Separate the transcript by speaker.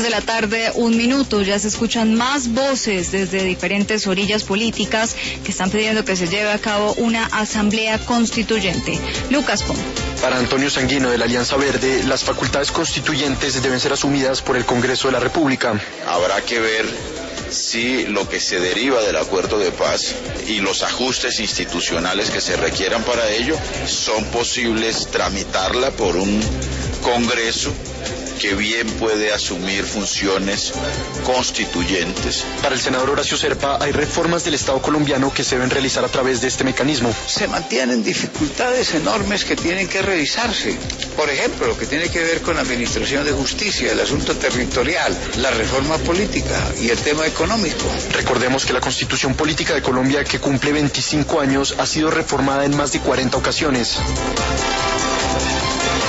Speaker 1: de la tarde, 1 minuto. Ya se escuchan más voces desde diferentes orillas políticas que están pidiendo que se lleve a cabo una asamblea constituyente. Lucas Pon.
Speaker 2: Para Antonio Sanguino, de la Alianza Verde, las facultades constituyentes deben ser asumidas por el Congreso de la República.
Speaker 3: Habrá que ver si lo que se deriva del acuerdo de paz y los ajustes institucionales que se requieran para ello son posibles tramitarla por un Congreso que bien puede asumir funciones constituyentes.
Speaker 2: Para el senador Horacio Serpa, hay reformas del Estado colombiano que se deben realizar a través de este mecanismo.
Speaker 4: Se mantienen dificultades enormes que tienen que revisarse. Por ejemplo, lo que tiene que ver con la administración de justicia, el asunto territorial, la reforma política y el tema económico.
Speaker 2: Recordemos que la Constitución Política de Colombia, que cumple 25 años, ha sido reformada en más de 40 ocasiones.